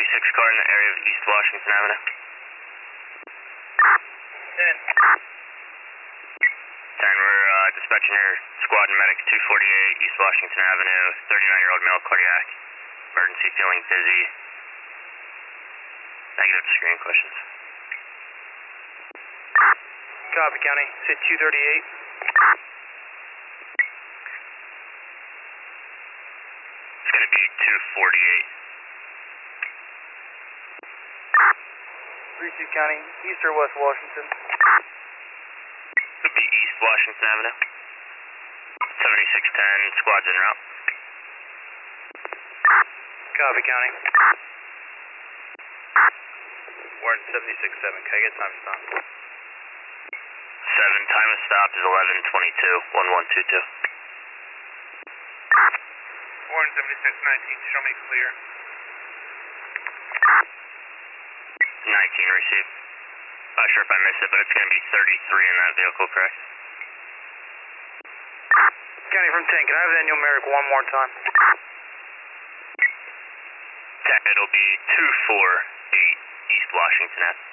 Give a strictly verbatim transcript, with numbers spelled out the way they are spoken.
seventy-six car in the area of East Washington Avenue. ten. ten, we're uh, dispatching your squad and medic two forty-eight East Washington Avenue, thirty-nine-year-old male cardiac. Emergency, feeling dizzy. Negative to screening questions. Copy, County. Sit two thirty-eight. It's going to be two forty-eight. three two County. East or West Washington? It would be East Washington Avenue. seventy-six ten, squad's en route. Copy, County. We're in seventy-six seven. Can I get time stop? seven, time of stop is eleven twenty-two, one one two two. We're in seventy-six nineteen. Show me clear. nineteen received. Not sure if I missed it, but it's going to be thirty-three in that vehicle, correct? County from ten. Can I have that numeric one more time? ten, it'll be two four eight East Washington Avenue.